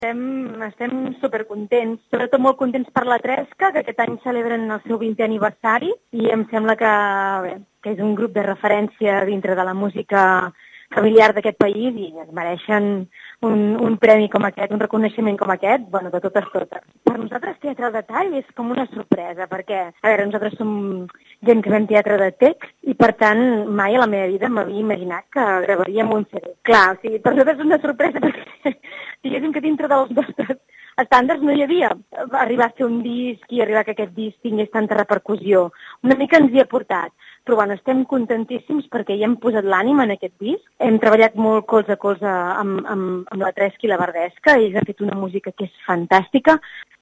Estem supercontents, sobretot molt contents per la Tresca, que aquest any celebren el seu 20è aniversari i em sembla que és un grup de referència dintre de la música familiar d'aquest país i es mereixen un premi com aquest, un reconeixement com aquest, de totes. Per nosaltres Teatre de Tall és com una sorpresa, perquè, nosaltres som gent que fem teatre de text i, per tant, mai a la meva vida m'havia imaginat que gravaríem un CD. Clar, per nosaltres és una sorpresa perquè diguéssim que dintre dels nostres estàndards no hi havia arribar a fer un disc i arribar que aquest disc tingués tanta repercussió. Una mica ens hi ha portat, però estem contentíssims perquè hi hem posat l'ànima en aquest disc. Hem treballat molt colze a colze amb la Tresca i la Verdesca, ells han fet una música que és fantàstica.